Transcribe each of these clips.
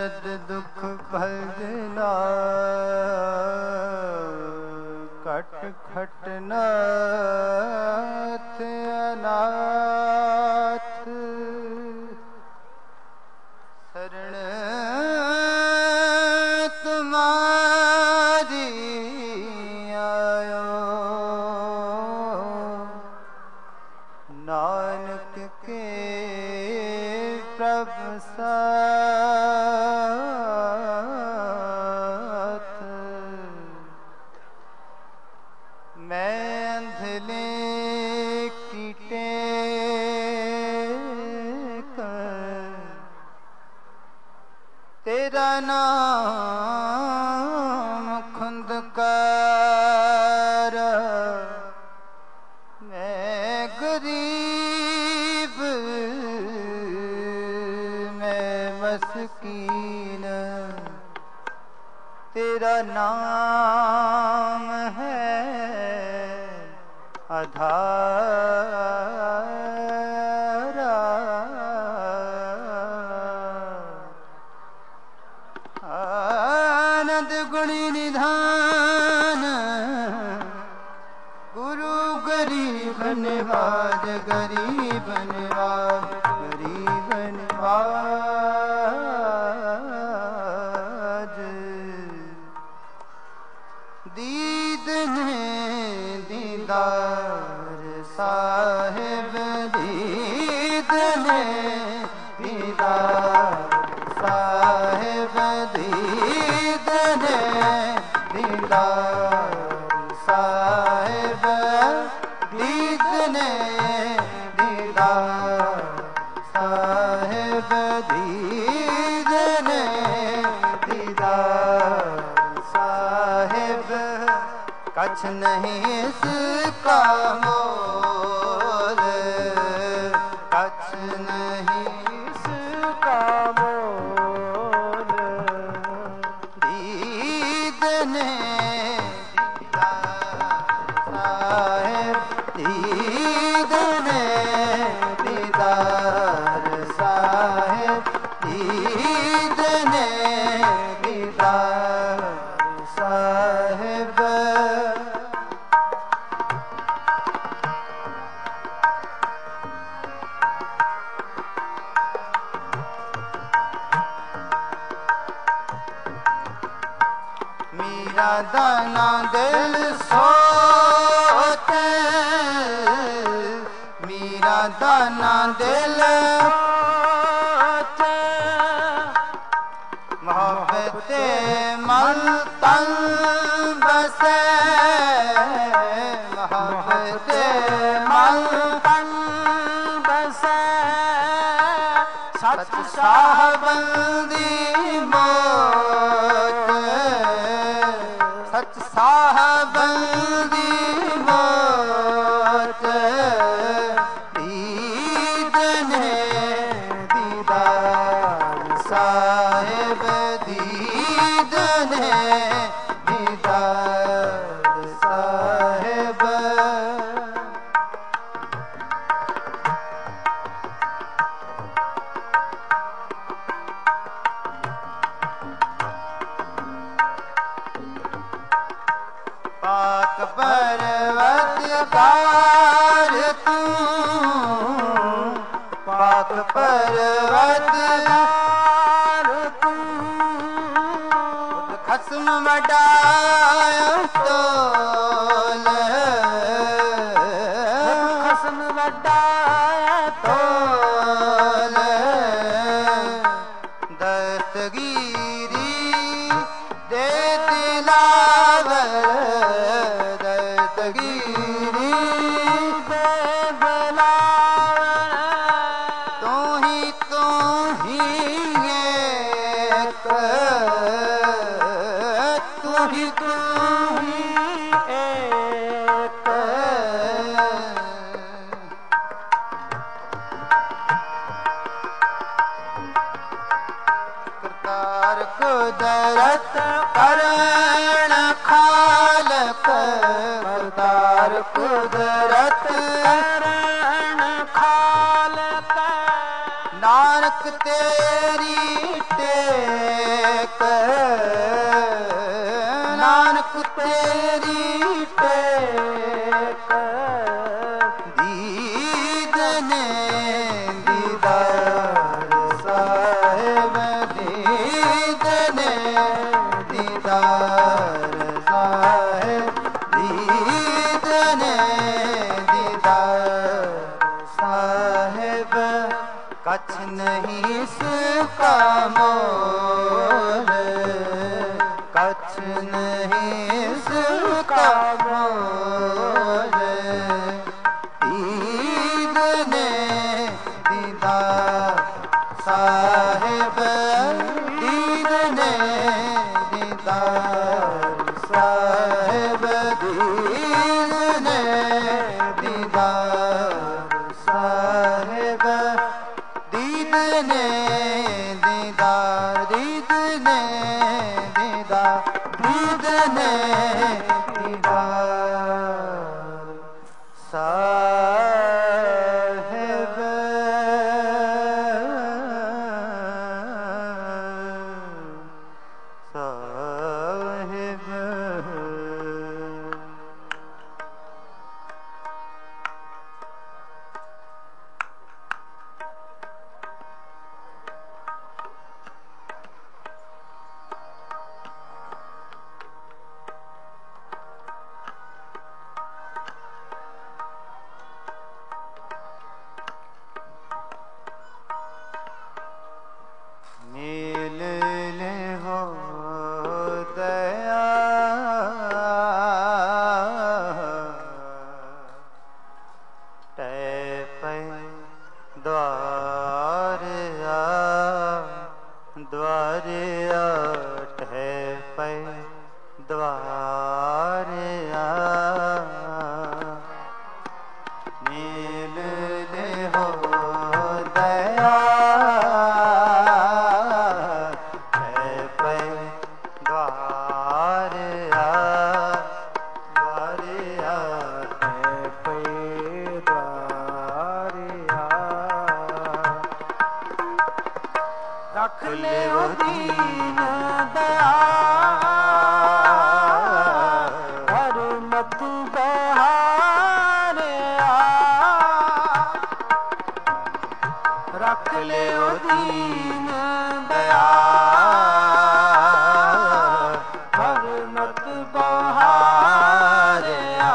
दर्द दुख भजना कट खट नाथ अनाथ शरण तुम्हारी आयो नानक के प्रभ साथ मैं अंधले कीटे कर तेरा नाम खुंदकार मैं गरीब मैं मस्कीन तेरा नाम है आधारा आनंद गुणी निधान गुरु गरीब निवाज गरीब निवाज गरीब निवाज दीद ने दीदार साहिब दीद ने दीदार साहिब दीद ने दीदार साहिब दीद ने दीदार साहिब दीद ने दीदार साहिब कछ नहीं इसका मोल कछ नहीं इसका मोल दीद ने साहिब दीद ने दीदार साहिब दीद ने दीदार साहिब मेरा दाना दिल सोते मेरा दाना दिल मोहब्बत मन तन बसे मोहब्बत मन तन बसे सच साहबंदी मौत सच साहबंदी मौत दीद ने दीदार साहिब दीद ने दीदार साहिब पाक पर्वतकार तू पाक पर्वतकार तू खस्म वडायो तोल खस्म वडायो तोल दस्तगीरी दे दिलावर दस्तगीरी दे दिलावर तू ही एक तू ही एक करतार कुदरत करण खालक करतार कुदरत करण खालक नानक ਨਾਨਕ ਤੇਰੀ ਟੇਕ ਨਾਨਕ ਤੇਰੀ ਟੇਕ ਦੀਦਨੇ ਦੀਦਾਰ ਸਾਹਿਬ ਦੀਦਨੇ ਦੀਦਾਰ ਸਾਹਿਬ ਦੀਦਨੇ ਦੀਦਾਰ ਸਾਹਿਬ ਕਛ ਨਹੀਂ ਸਕਾ ਮੋਰ ਕਛ ਨਹੀਂ ਸਕਾ ਮੋਰ ਦੀਦਨੇ ਦੀਦਾਰ ਸਾਹਿਬ ਦੀਦਨੇ ਦੀਦਾਰ ਸਾਹਿਬ ਦੀਦਨੇ ਦੀਦਾਰ ਸਾਹਿਬ ਦੀਦਨੇ ਦੀਦਾਰ ਦੀਦਨੇ ਦੀਦਾਰ ਦੀਦਨੇ ਦੀਦਾਰ ਸਾਹਿਬ ਸਾਹਿਬ ਮਿਲ ਲਿਹੋ ਦਇਆ ਟੈ ਪੈ ਦਵਾਰ ਆ ਟੈ ਪੈ ਦਵਾਰ ਆ ਮਿਲ ਲਿਹੋ ਦਇਆ ਰੱਖ ਲਿਓ ਦੀਨ ਦਇਆਲ ਹਰ ਮਤ ਬਹਾਰਿਆ ਰੱਖ ਲਿਓ ਦੀਨ ਦਇਆਲ ਹਰ ਮਤ ਬਹਾਰਿਆ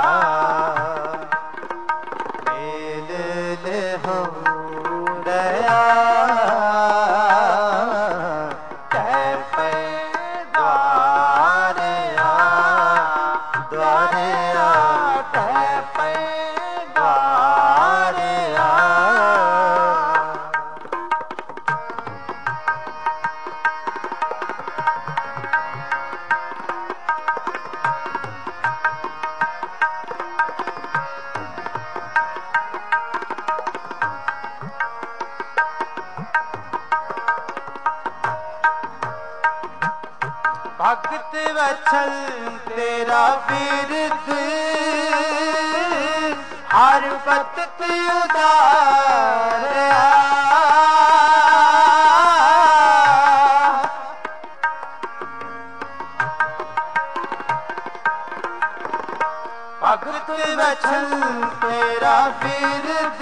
ਮੇਲ ਲਿਹੋ ਦਇਆ ਭਗਤ ਵਛਲ ਤੇਰਾ ਬਿਰਦ ਹਰ ਪਤਿਤ ਉਦਾਰਿਆ ਭਗਤ ਵਛਲ ਤੇਰਾ ਬਿਰਦ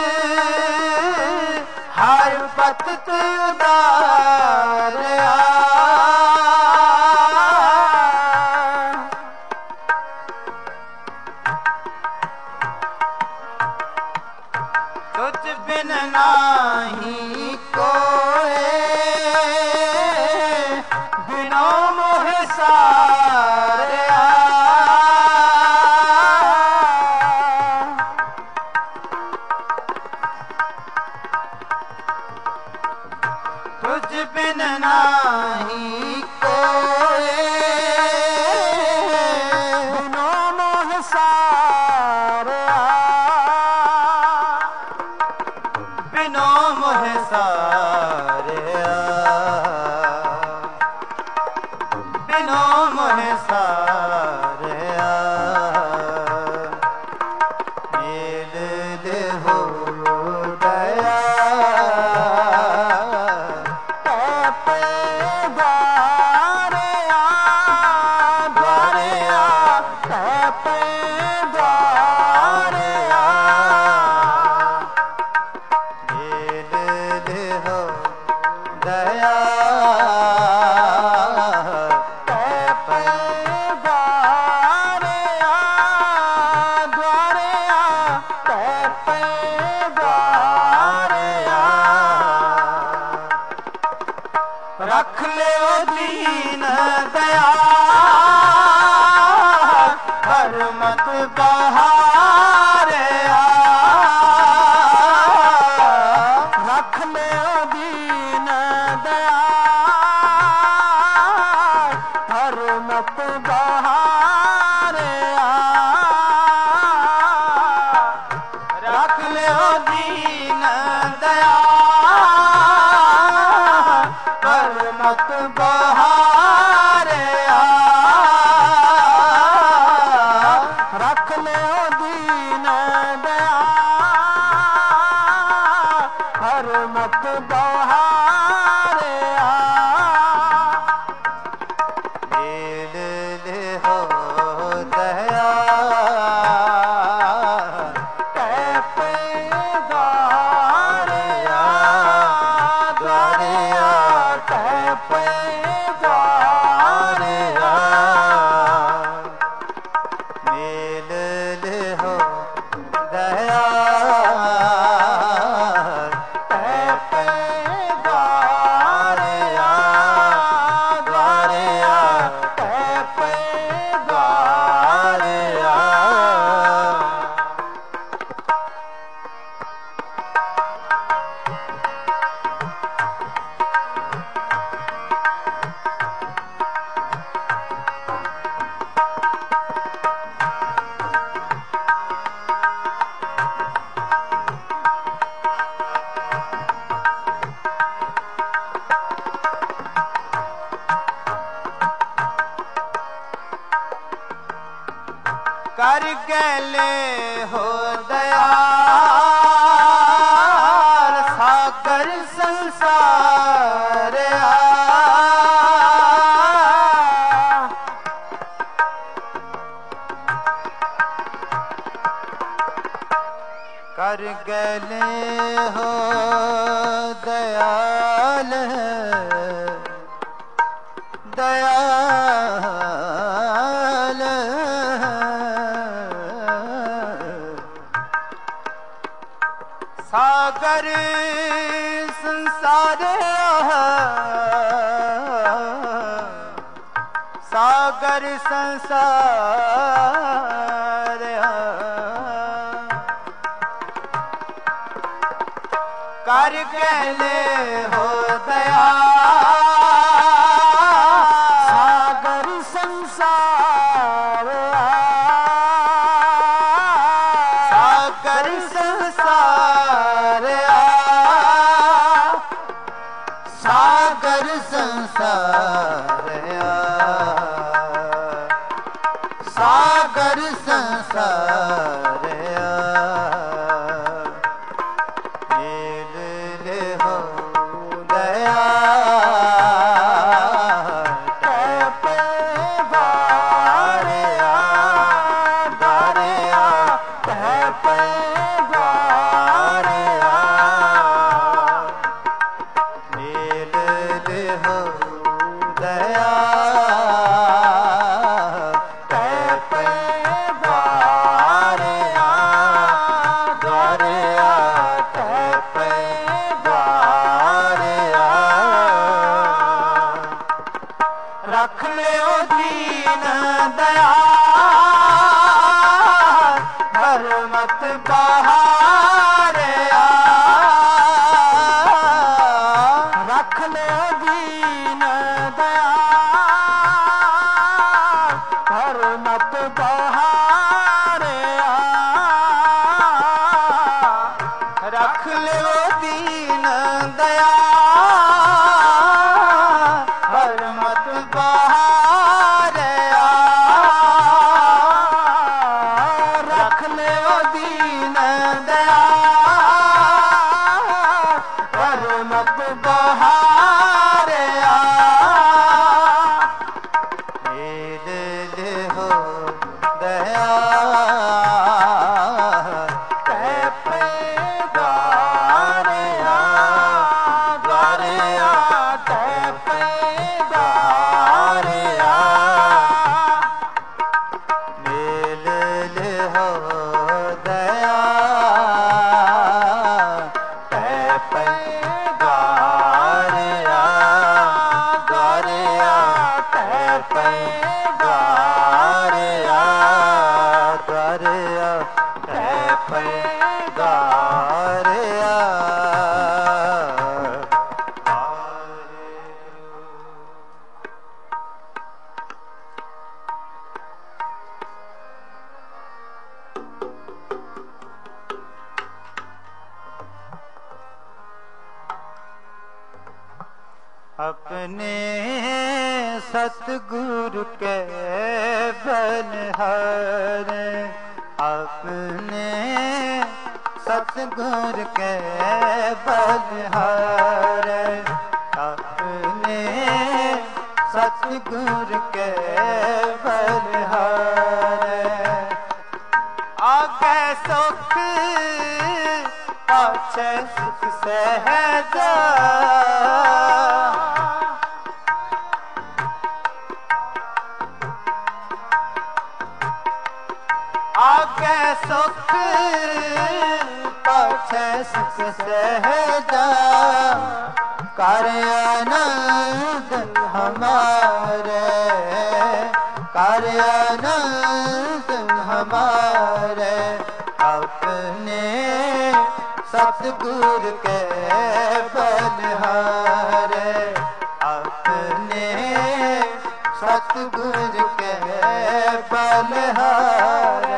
ਹਰ ਪਤਿਤ ਉਦਾਰਿਆ तुझ बिन नाही कोए बिनो मोह सारिया तुझ बिन नाही कोए बिनो मोह सारिया बिनो मोह सारिया बिनो मोह सारिया मेल लिहो दया दया हर मत बहारे रख ले दीन दया हर मत बहारे रख ले दीन दया हर मत बहारे रख ले दीन दया हर मत बहारे मेल ले हो दया कर गले हो दयाल सागर संसार कर गले हो दयाल दयाल सागर संसार सागर संसार कर गले हो दया सागर संसार सागर संसार सागर संसार सागर संसार मेल ले हो दया रख ले दीन दया हर मत बहारे रख ले दीन दया हर मत बहारे रख ले दीन दया हर मत बहारे रख ले दीन दया पैगारिया द्वारिया पैगारिया। अपने सतगुरु के बलहार, अपने सतगुरु के बलहार, अपने सतगुरु के बलहार। आगे सुख पाछे सुख सहजा, आगे सुख पाछे सुख सहजा। कर आनंद हमारे, कर आनंद हमारे, अपने सतगुरु के बलहारे, अपने सतगुरु के बलहारे।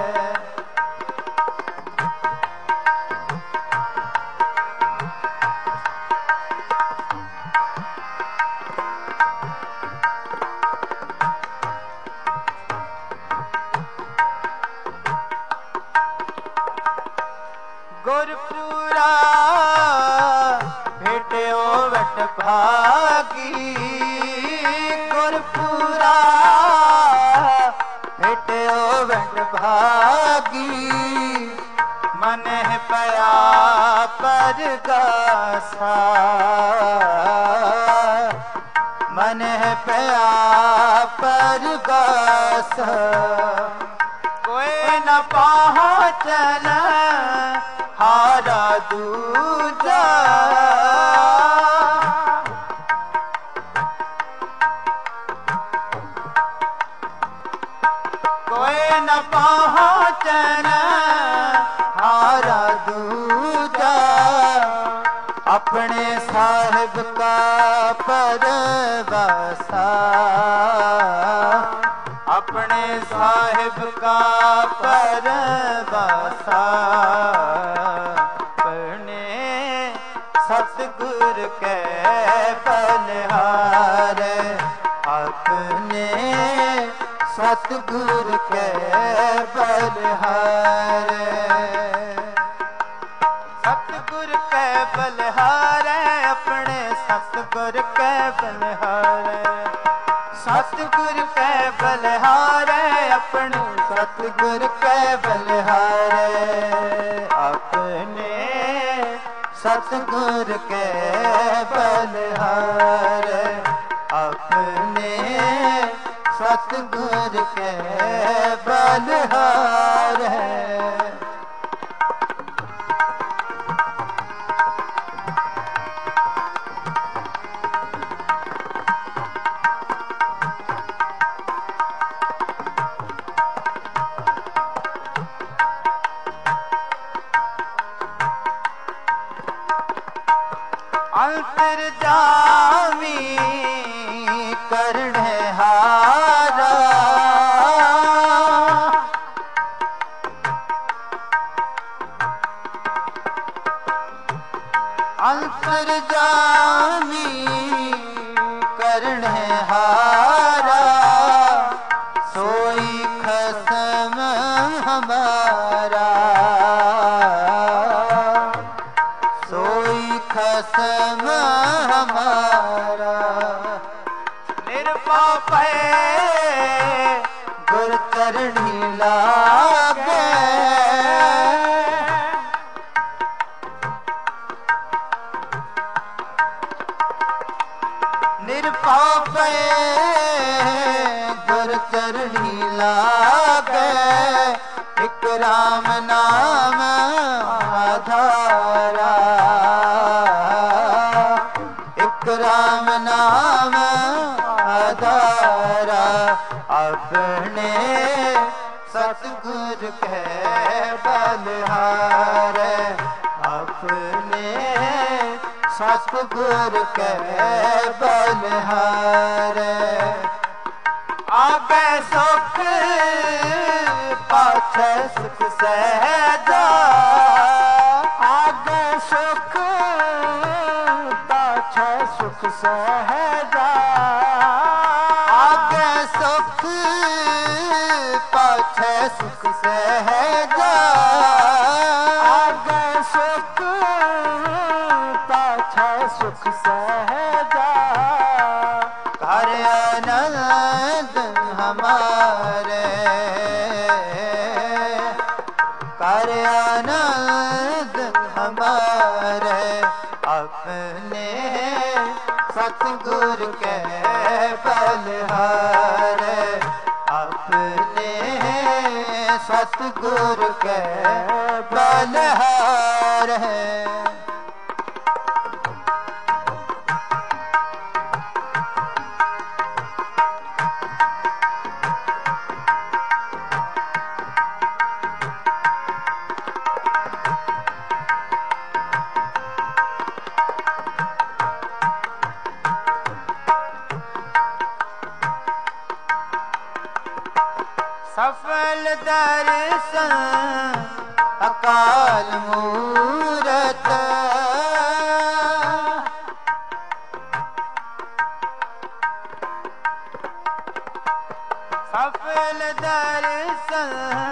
गुरपुरा भेटो वट भागी, गुरपुरा भेटो वट भागी। मन पया परगासा, मन पया परगासा। कोई न पहुँचन हारा दूजा, कोई न पहुँचन हारा दूजा। अपने साहिब का परवासा, अपने साहिब का परवासा। अपने सतगुरु के बलहारे, अपने सतगुरु के बलहारे। सतगुरु के बलहारे, अपने सतगुरु के बलहारे, सतगुरु के बलहारे, अपने सतगुरु के बलहारे। अपने सतगुरु के बलहारे, अपने सतगुरु के बलहारे। अंतर्जामी करने हारा, अंतर्जामी करने हारा। सोई खसम हमारा, सोई खसम हमारा। निर्पापै गुर चरणी लागे, निर्पापै गुर चरणी लागे। एक राम नाम आधारा, एक राम नाम आधारा। अपने सतगुर के बलिहारे, अपने सतगुर के बलिहारे। आगे सुख पाछे सुख सहजा, आगे सुख पाछे सुख सहजा, आगे सुख पाछे सुख सहजा, आगे सुख पाछे सुख सहजा। कर आनंद हमारे, कर आनंद हमारे, अपने सतगुर के बलिहारे, अपने सतगुर के बलिहारे। सफल दर्शन अकाल मूरत, सफल दर्शन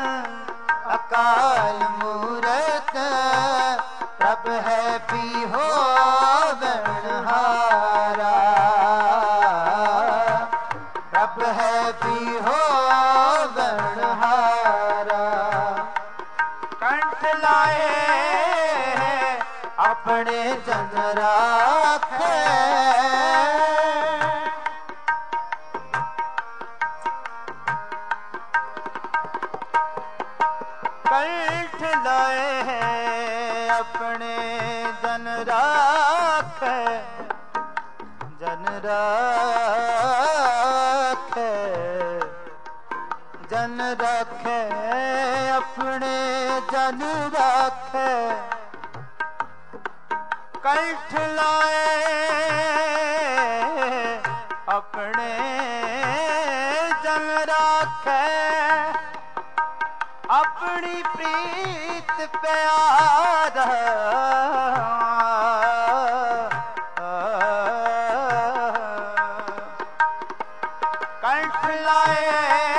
अकाल मूरत, प्रभ है पी हो बणहारा, प्रभ है पी हो बणहारा। कंठ लाए अपने जन राखे, कंठ लाए अपने जन राखे, जन राखे, जन रखे अपने जन रखे। कंठ लाए अपने जन रखे, अपनी प्रीत प्यारा, कंठ लाए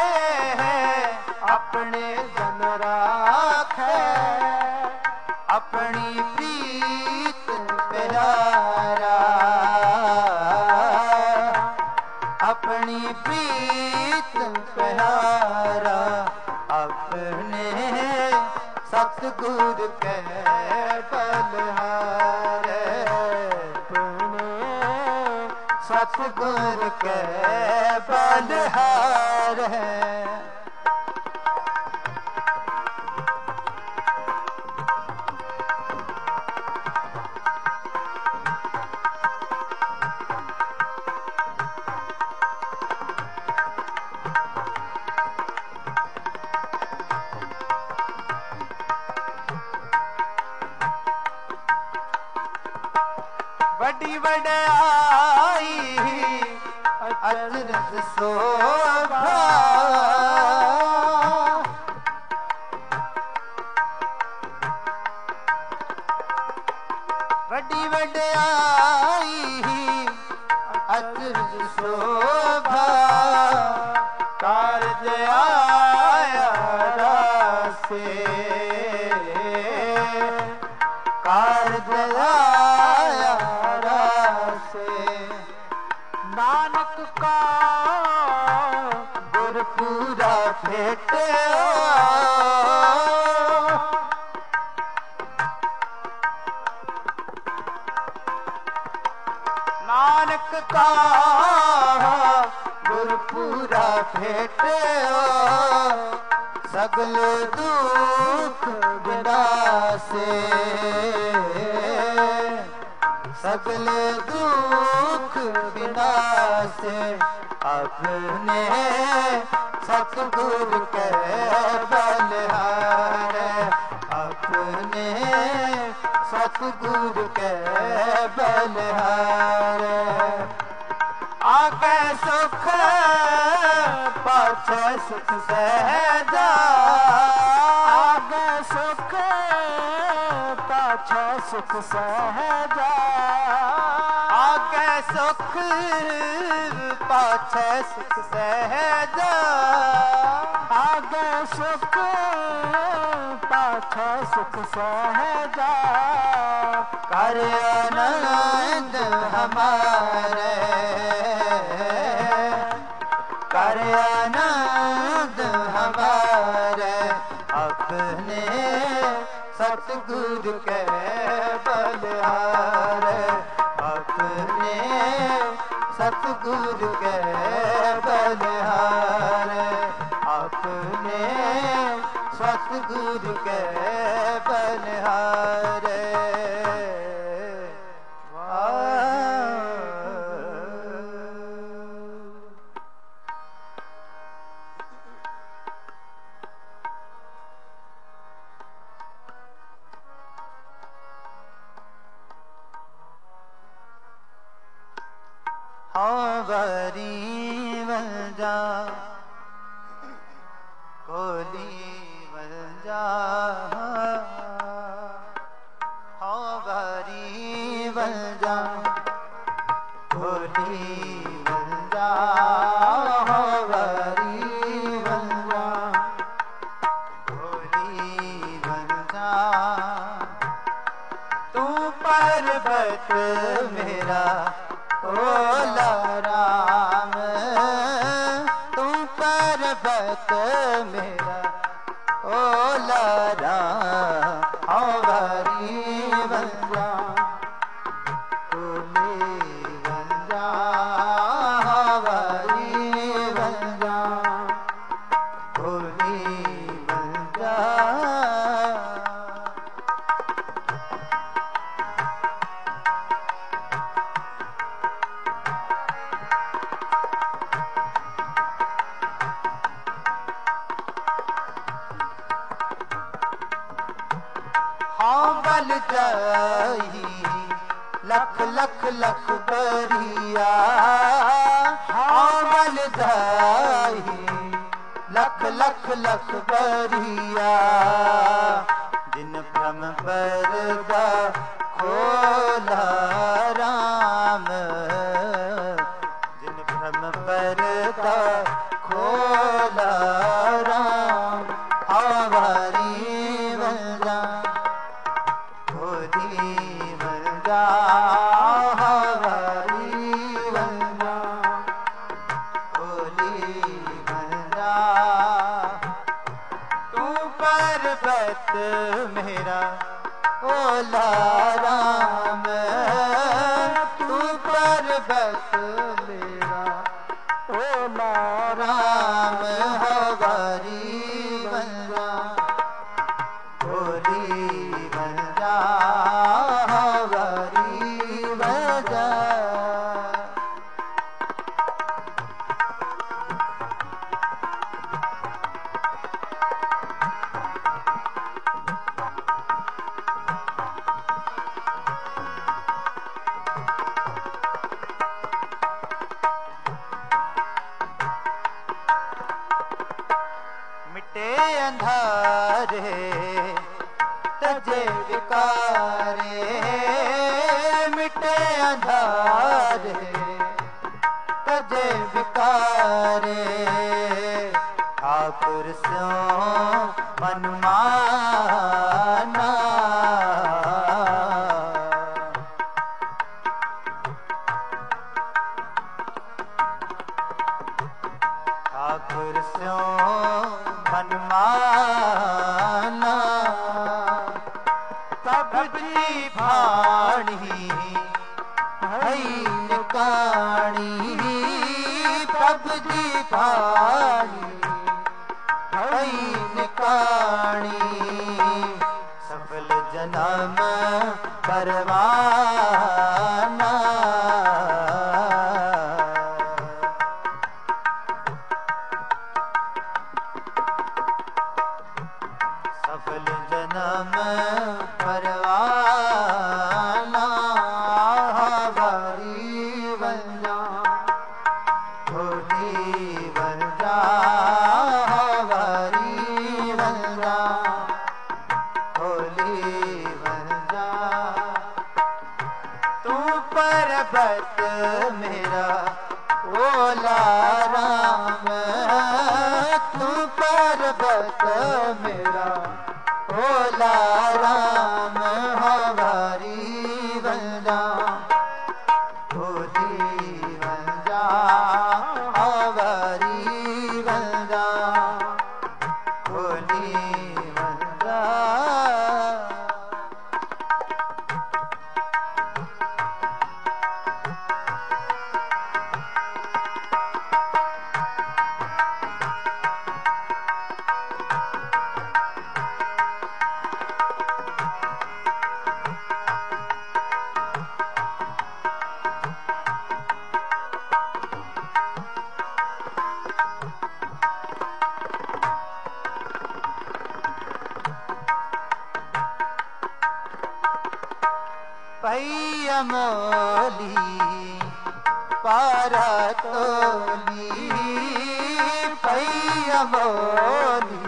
अपने जन राखे, अपनी प्रीत प्यारा, अपनी प्रीत प्यारा, अपने सतगुर के बलिहारे, अपने सतगुर के बलिहारे। बड़ी वड्याई अचरज शोभा, बड़ी वड्याई अचरज शोभा, कारज आया रासे, कारज आया रासे। नानक का गुरपुरा भेटे, नानक का गुरपुरा भेटे, सगल दुख विनाशे, सगल दुख विनाशे, अपने सतगुरु के बलिहारे अपने सतगुरु के बलिहारे आगे सुख पाछे सुख सहजा आगे सुख पाछे सुख सहजा आगे सुख पाछे सुख सहजा आगे सुख पाछे सुख सहजा कर आनंद हमारे कर आनंद हमारे अपने सतगुरु के बलिहारे अपने सतगुरु के बलिहारे अपने सतगुरु के बलिहारे वरी वंजा कोली वंजा वरी वंजा कोली वंजा वरी वंजा कोली वंजा तू पर्वत मेरा ओला राम तू पर्वत मेरा ओला राम हमारी बंजा ओले बंजा हमारी बंजा ओले बंजा बल जाई लख लख लख बरिया बल जाई लख लख लख बरिया दिन भ्रम परदा खोला राम दिन भ्रम परदा खोला राम हमारी बंजा हमारी बंजा होली बंजा तू पर्वत मेरा ओला राम तू पर्वत मेरा ओला राम हमारी बंजा होली बंजा मिटे अंधारे तजे विकारे मिटे अंधारे तजे विकारे ठाकुर स्यों मन माना ठाकुर स्यों मन माना तब जी भाणी हई निकाणी तब जी भाणी हई निकाणी सफल जन्म परवाना भगत मेरा भोला राम हमारी बंदा भोली बंदा हमारी बंदा भोली बंदा। पैया मोली पारा तोली पैया मोली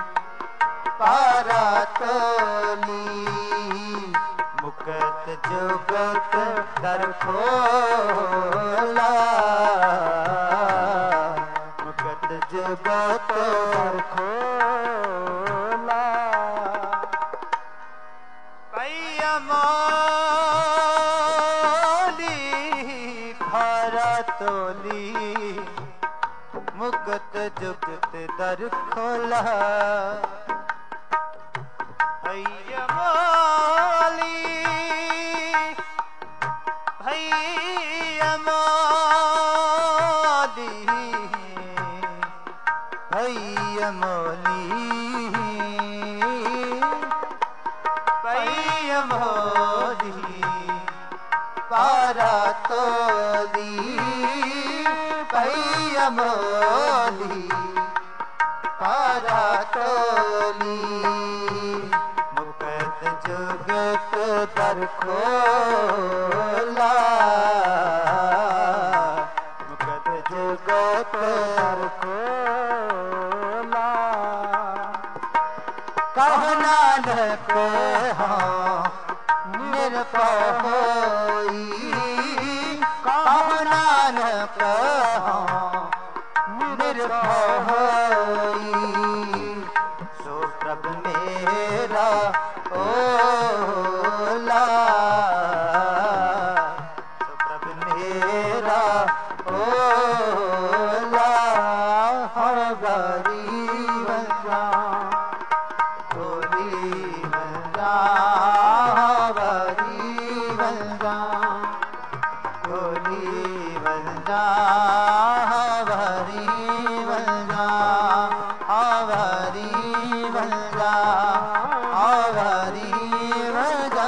पारा तोली मुकत जुगत दर खोला मुकत जुगत दर खोला पैया तोली मुकत जुगत दर खोला भैया मोली भैया मोली भैया मोली भैया मोली पारा तोली पैया मोली पारा तोली मुकत जुगत दर खोला मुकत जुगत दर खोला कहो नानक हाँ निरपय होई कहो नानक निरपय होई सो प्रभ मेरा ओला सो प्रभ मेरा ओला हमारी बंदा भोली बंदा हमारी बंदा भोली बंदा हमारी बंदा हमारी बंदा हमारी बंदा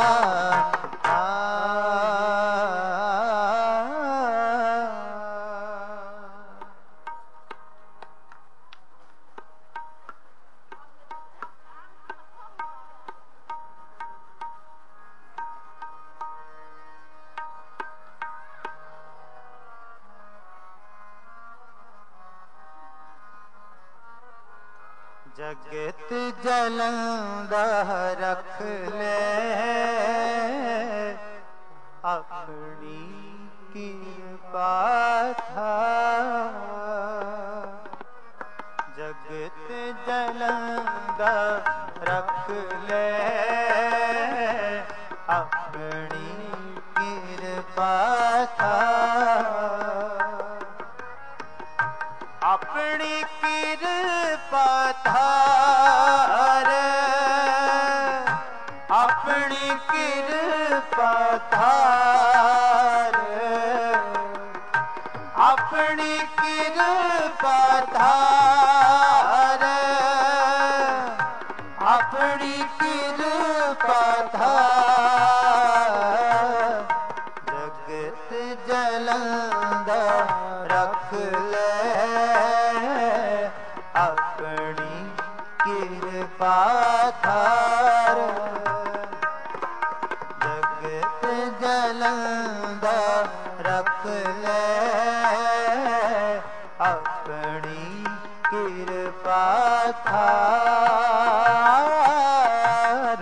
जगत जलंदा रख ले अपनी कृपा था जगत जलंदा रख ले अपनी कृपा था अपनी कृपा थार अपनी कृपा थार अपनी कृपा थार अपनी कृपा थार जगत जलंदा रख ले अपनी कृपा थार जगत जलंदा रख ले अपनी कृपा थार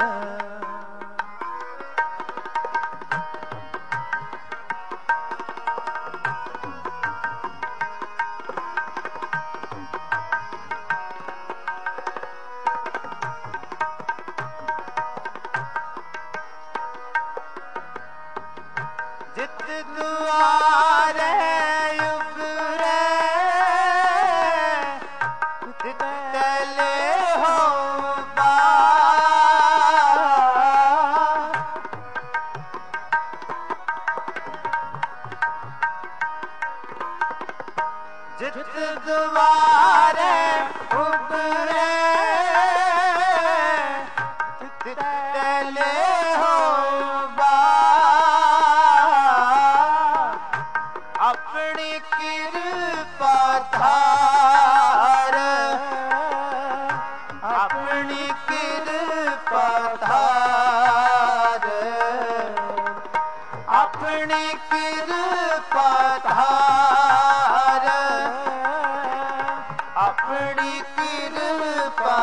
ਆਪਣੀ ਕਿਰਪਾ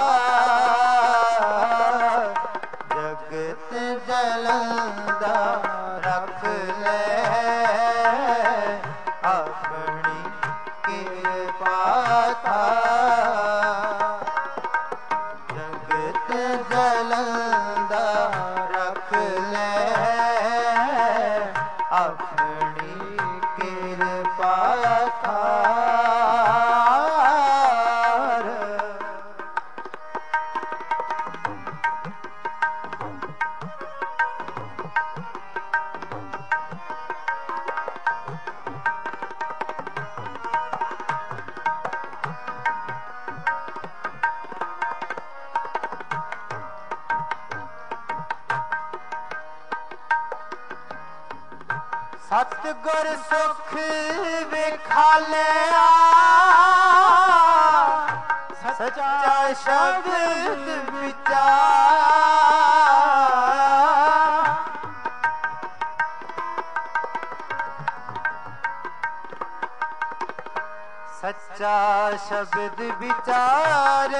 ਧਾਰ ਜਗਤ ਜਲੰਦਾ ਰੱਖ ਲੈ ਆਪਣੀ ਕਿਰਪਾ ਧਾਰ ਜਗਤ ਜਲੰਦਾ ਰੱਖ ਲੈ ਆਪਣੀ ਕਿਰਪਾ ਧਾਰ ਸਤਿਗੁਰ ਸੁਖ ਵਿਖਾਲਿਆ ਸੱਚਾ ਸ਼ਬਦ ਵਿਚਾਰ ਸੱਚਾ ਸ਼ਬਦ ਵਿਚਾਰ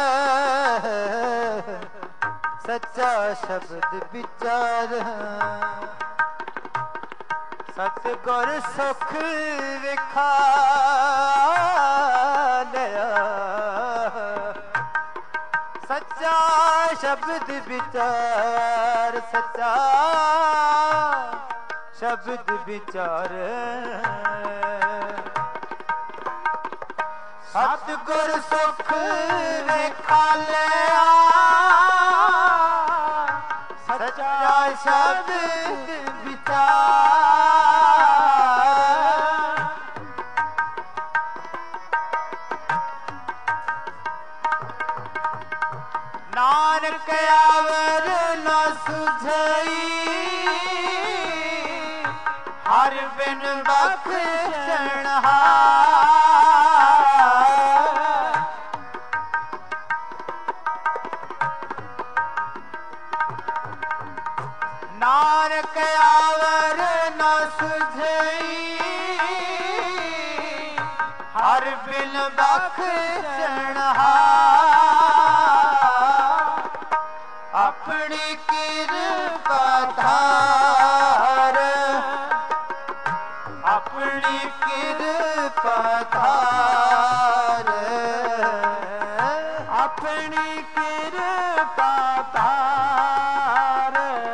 ਸੱਚਾ ਸ਼ਬਦ ਵਿਚਾਰ ਸਤਿਗੁਰ ਸੁਖ ਵਿਖਾਲਿਆ ਸੱਚਾ ਸ਼ਬਦ ਵਿਚਾਰ ਸੱਚਾ ਸ਼ਬਦ ਵਿਚਾਰ ਸਤਿਗੁਰ ਸੁਖ ਵਿਖਾਲਿਆ ਸੱਚਾ ਸ਼ਬਦ ਵਿਚਾਰ ਨਾਨਕ ਆਵਰ ਨ ਸੁਝਈ ਹਰ ਬਿਨ ਬਖਸ਼ਣ ਹਾਰ ਨਾਨਕ ਆਵਰ ਨ ਸੁਝਈ ਹਰ ਬਿਨ ਬਖਸ਼ਣ ਹਾਰ ਆਪਣੀ ਕਿਰਪਾ ਧਾਰ ਆਪਣੀ ਕਿਰਪਾ ਧਾਰ ਆਪਣੀ ਕਿਰਪਾ ਧਾਰ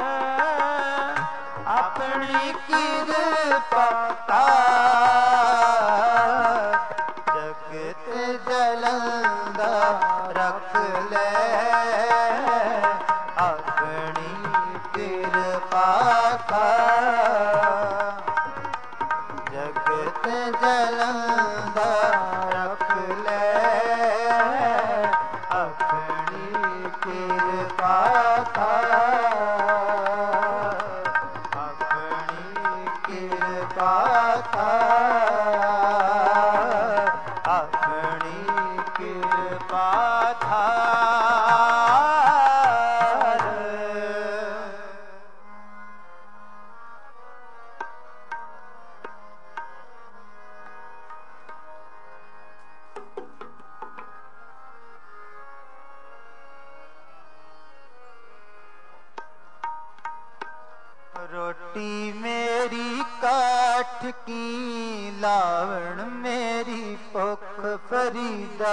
ਆਪਣੀ ਕਿਰਪਾ ਧਾਰ ਜਗਤ ਜਲੰਦਾ ਰੱਖ ਲੈ ਆਪਣੀ ਕਿਰਪਾ ਧਾਰ ਜਗਤ ਜਲੰਦਾ ਰੱਖ ਲੈ ਆਪਣੀ ਕਿਰਪਾ ਧਾਰ ਆਪਣੀ ਕਿਰਪਾ ਧਾਰ ਆਪਣੀ ਕਿਰਪਾ ਧਾਰ रोटी मेरी काठ की लावण मेरी भुख फरीदा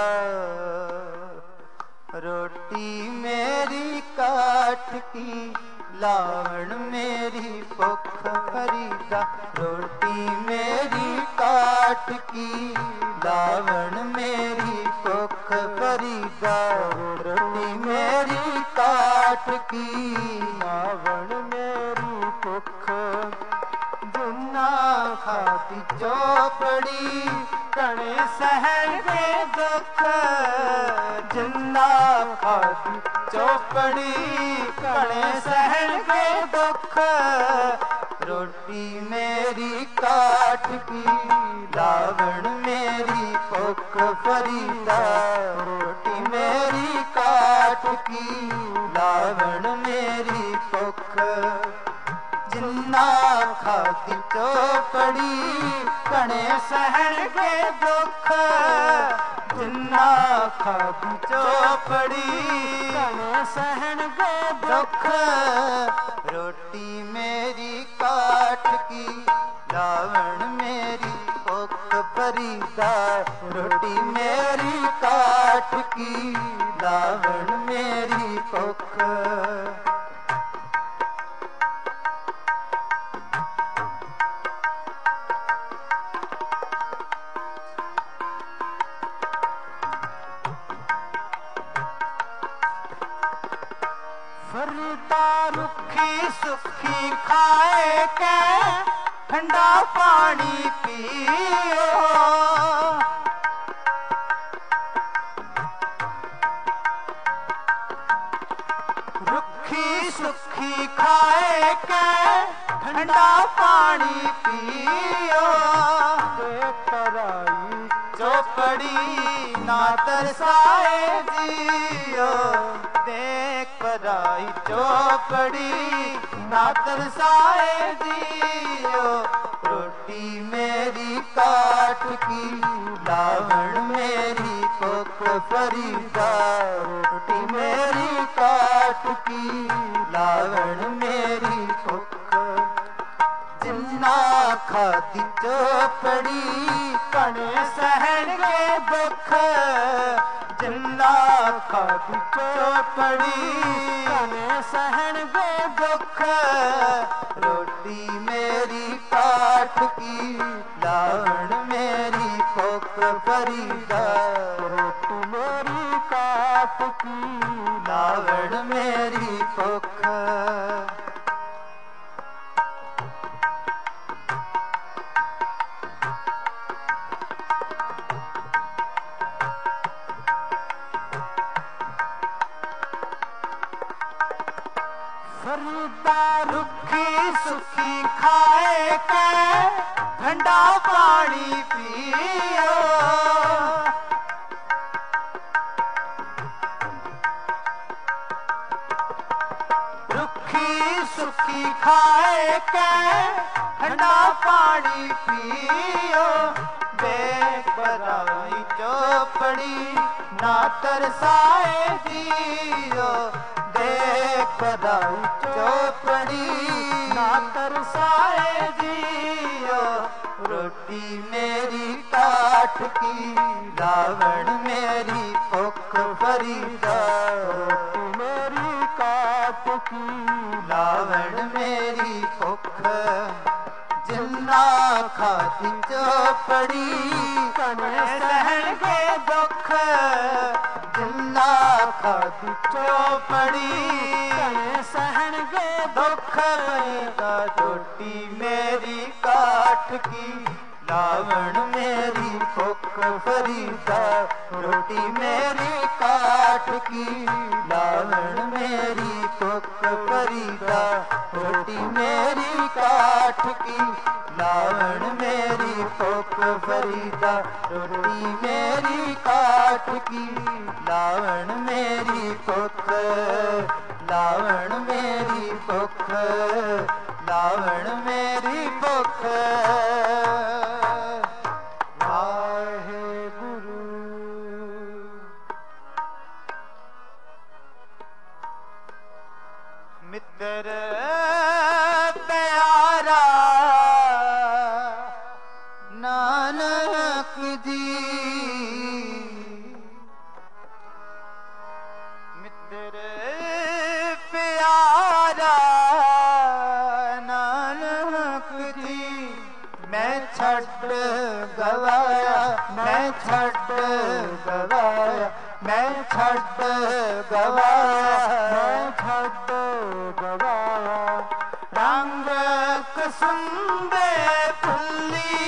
रोटी मेरी काठ की लावण मेरी भुख फरीदा रोटी मेरी काठ की लावण मेरी भुख फरीदा रोटी मेरी काठ की लावण मेरी भुख जिन्ना खाती चौपड़ी कणे सहन के दुख जिन्ना खाती चौपड़ी कणे सहन के दुख रोटी मेरी काठ की लावण मेरी भुख फरीदा रोटी मेरी काठ की लावण मेरी भुख जिन्ना खाती चौपड़ी कणे सहन के दुख जिन्ना ਜਿੰਨਾ ਖਾਦੀ ਚੋਪੜੀ ਘਣੇ ਸਹਿਣਗੇ ਦੁੱਖ ਰੋਟੀ ਮੇਰੀ ਕਾਟ ਕੀ ਲਾਵਣ ਮੇਰੀ ਭੁੱਖ ਭਰੀਦਾ ਰੋਟੀ ਮੇਰੀ ਕਾਟ ਕੀ ਲਾਵਣ ਮੇਰੀ ਭੁੱਖ ਫਰੀਦਾ ਰੁੱਖੀ ਸੁੱਖੀ ਖਾਏ ਕੇ ਠੰਡਾ ਪਾਣੀ ਪੀਓ ਰੁੱਖੀ ਸੁੱਖੀ ਖਾਏ ਕੇ ਠੰਡਾ ਪਾਣੀ ਪੀਓ ਦੇਖ ਕਰਾਈ ਚੋਪੜੀ ਨਾ ਤਰਸਾਏ ਜੀਓ ਦੇਖ ਪਰਾਈ ਚੋਪੜੀ ਨਾ ਤਰਸਾਏ ਜੀਓ ਰੋਟੀ ਮੇਰੀ ਕਾਟ ਕੀ ਲਾਵਣ ਮੇਰੀ ਭੁੱਖ ਫਰੀਦਾ ਰੋਟੀ ਮੇਰੀ ਕਾਟ ਕੀ ਲਾਵਣ ਮੇਰੀ ਭੁੱਖ ਜਿੰਨਾ ਖਾਦੀ ਚੋਪੜੀ ਘਣੇ ਸਹਿਣਗੇ ਦੁੱਖ ਜਿੰਨਾ ਖਾਦੀ ਚੋਪੜੀ ਘਣੇ ਸਹਿਣਗੇ ਦੁੱਖ ਰੋਟੀ ਮੇਰੀ ਕਾਟ ਕੀ ਲਾਵਣ ਮੇਰੀ ਭੁੱਖ ਫਰੀਦਾ ਰੋਟੀ ਮੇਰੀ ਕਾਟ ਕੀ ਲਾਵਣ ਮੇਰੀ ਭੁੱਖ ਫਰੀਦਾ ਰੁੱਖੀ ਸੁੱਖੀ ਖਾਏ ਕੇ ਠੰਡਾ ਪਾਣੀ ਪੀਓ ਰੁੱਖੀ ਸੁੱਖੀ ਖਾਏ ਕੇ ਠੰਡਾ ਪਾਣੀ ਪੀਓ ਬੇਪਰਾਈ ਚੋਪੜੀ ਨਾ ਤਰਸਾਏ ਜੀਓ ਪਰਾਈ ਚੋਪੜੀ ਨਾ ਤਰਸਾਏ ਜੀਓ ਰੋਟੀ ਮੇਰੀ ਕਾਟ ਕੀ ਲਾਵਣ ਮੇਰੀ ਭੁੱਖ ਫਰੀਦਾ ਰੋਟੀ ਮੇਰੀ ਕਾਟ ਕੀ ਲਾਵਣ ਮੇਰੀ ਭੁੱਖ ਜਿੰਨਾ ਖਾਦੀ ਚੋਪੜੀ ਘਣੇ ਸਹਿਣਗੇ ਦੁੱਖ ਜਿੰਨਾ ਖਾਦੀ ਚੋਪੜੀ ਘਣੇ ਸਹਿਣਗੇ ਦੁੱਖ ਭਰੀਦਾ ਰੋਟੀ ਮੇਰੀ ਕਾਟ ਕੀ ਲਾਵਣ ਮੇਰੀ ਭੁੱਖ ਫਰੀਦਾ ਰੋਟੀ ਮੇਰੀ ਕਾਟ ਕੀ ਲਾਵਣ ਮੇਰੀ ਭੁੱਖ ਫਰੀਦਾ ਰੋਟੀ ਮੇਰੀ ਕਾਟ ਕੀ ਲਾਵਣ ਮੇਰੀ ਭੁੱਖ ਫਰੀਦਾ ਰੋਟੀ ਮੇਰੀ ਕਾਟ ਕੀ ਲਾਵਣ ਮੇਰੀ ਭੁੱਖ ਲਾਵਣ ਮੇਰੀ ਭੁੱਖ ਲਾਵਣ ਮੇਰੀ ਭੁੱਖ ਵਾਹਿਗੁਰੂ ਮਿੱਤਰ ਪਿਆਰਾ ਨਾਨਕ ਜੀ ਮਿੱਤਰ ਪਿਆਰਾ ਨਾਨਕ ਜੀ ਮੈਂ ਛੱਡ ਗਵਾਇਆ ਮੈਂ ਛੱਡ ਗਵਾਇਆ ਮੈਂ ਛੱਡ ਗਵਾਇਆ ਮੈਂ ਛੱਡ ਗਵਾਇਆ ਰੰਗ ਕਸੁੰਬੇ ਫੁੱਲੀ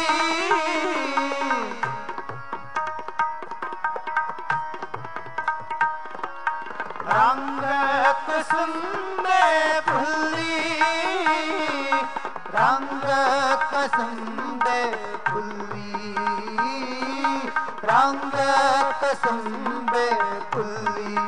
ਰੰਗ ਕਸੁੰਬੇ ਫੁੱਲੀ ਰੰਗ ਕਸੁੰਬੇ ਫੁੱਲੀ ਰੰਗ ਕਸੁੰਬੇ ਫੁੱਲੀ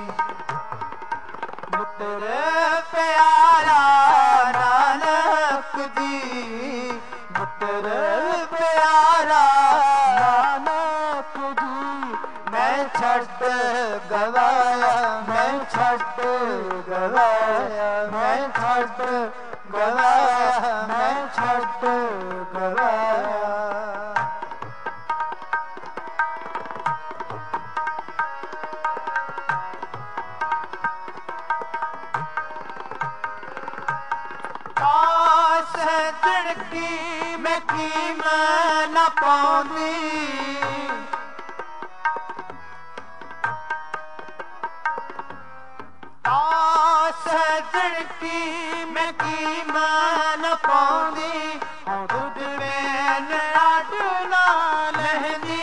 ਮਿੱਤਰ ਪਿਆਰਾ ਨਾਨਕ ਜੀ ਮਿੱਤਰ ਪਿਆਰਾ ਨਾਨਕ ਜੀ ਮੈਂ मैं छट गवाया, मैं छट गवाया, मैं छट गवाया, मैं छट गवाया। की मैं कीम न पाउंदी, सजण की मैं कीम न पाउंदी, दुध में अड ना लहंदी।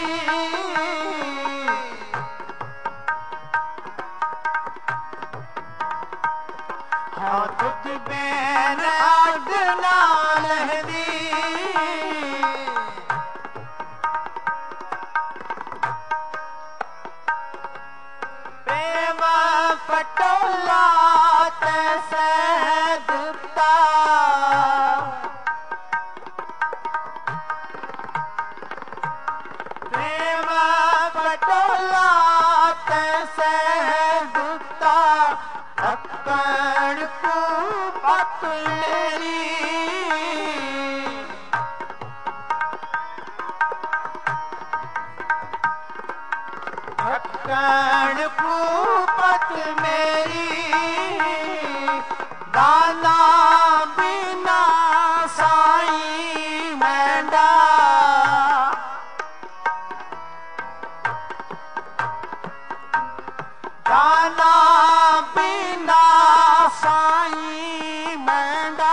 हाँ दुध में अड ना लहंदी। प्रेम पटोला तैसे दुता, प्रेम पटोला तैसे दुता, अक्कड़ को पत मेरी। अक्कड़ पत मेरी, दाना बिना साई मैंडा। दाना बिना साई मैंडा,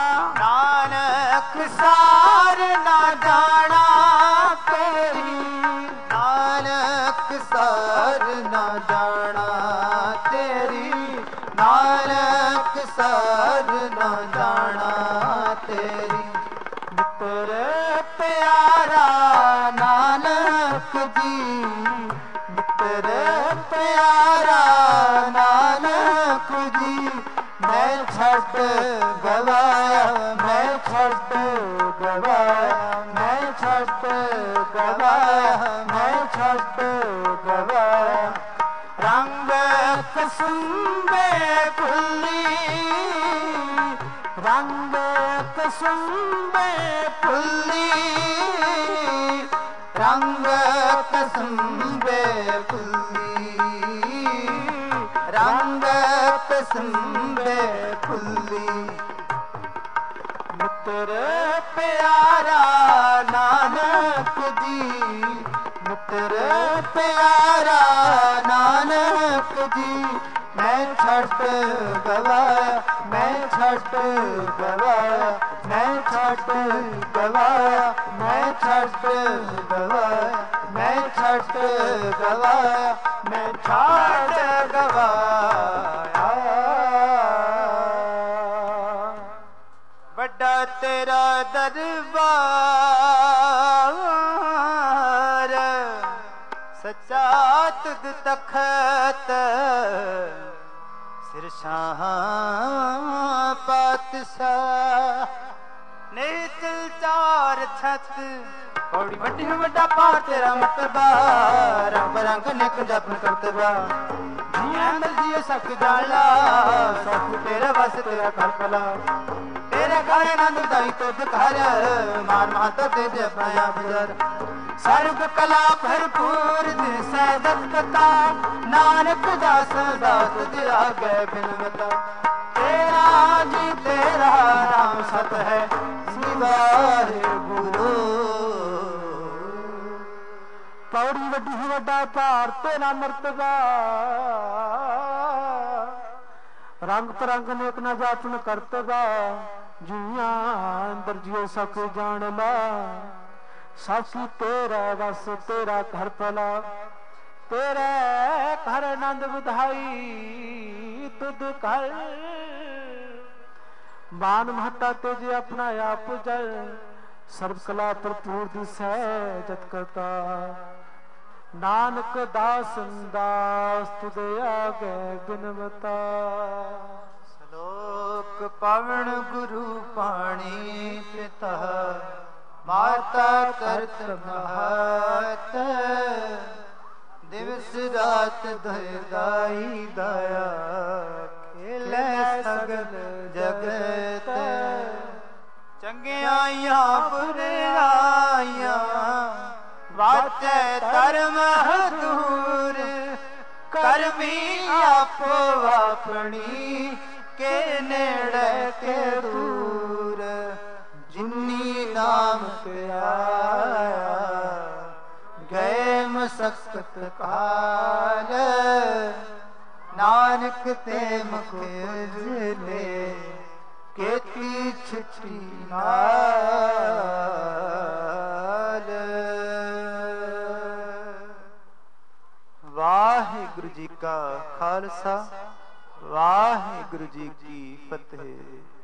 नानक सार ना जाना तेरी। नानक सार ना जाना तेरी, नानक सार ना जाना तेरी। मित्र प्यारा नानक जी, मित्र प्यारा नानक जी। मैं छट गवाया, मैं छट गवाया, मैं छट गवाया, मैं छट गवाया। रंग कसुम्बे फुल्ली, रंग कसुम्बे फुल्ली, रंग कसुम्बे फुल्ली, रंग कसुम्बे फुल्ली। मित्र प्यारा नानक जी, मित्र प्यारा नानक जी। मैं छट गवाया, मैं छट गवाया, मैं छट गवाया, मैं छट गवाया, मैं छट गवाया, मैं छट गवाया। बड़ा तेरा दरबार, सच्चा तुद तखत, सिरशाह पातशाह। नीचल चार छत, पौड़ी वड्डी में वड्डा पार तेरा मर्तबा। रंग बरंग नेक जपन करतबा, जिया अंदर जियो सख जाला। सख तेरा बस तेरा कल्पला, तेरे घर नंद दाई तो घर। मान माता ते दे अपना गुजर, सर्व कला भरपूर दिसै दत्ता। नानक दास दास दिया गए बिनवता। तेरा जी तेरा नाम सत है, सिवाय गुरु। पौड़ी वड्डी वड्डा भार तेरा मर्तबा। रंग परंग नेक न जातन करतबा। जिया अंदर जियो सख जान ला। सासी तेरा बस तेरा घर भला, तेरे घर आनंद बधाई तुद कर। मान महता तुझे अपना आप जल, सर्व कला भरपूर दिसै जत करता। नानक दास दास तुदे आगे बिनवता। श्लोक पवन गुरु पाणी पिता, माता करत महत। दिवस ਉਸ ਰਾਤ ਦਇਦਾਈ ਦਇਆ ਖੇਲੇ ਸਗਲ ਜਗਤ ਚੰਗਿਆਈਆਂ ਬੁਰਾਈਆਂ ਵਾਚੈ ਧਰਮ ਹਦੂਰ ਕਰਮੀ ਆਪੋ ਆਪਣੀ ਕੇ ਨੇੜੇ ਕੇ ਦੂਰ ਜਿਨੀ ਨਾਮ ਪਿਆਇਆ ਗਏ ਮਸਕਤ ਕਾਲ ਨਾਨਕ ਤੇ ਮੁਖ ਉਜਲੇ ਕੀਤੀ ਛਿੱਠੀ ਨਾਲ ਵਾਹਿਗੁਰੂ ਜੀ ਕਾ ਖਾਲਸਾ ਵਾਹਿਗੁਰੂ ਜੀ ਕੀ ਫਤਿਹ।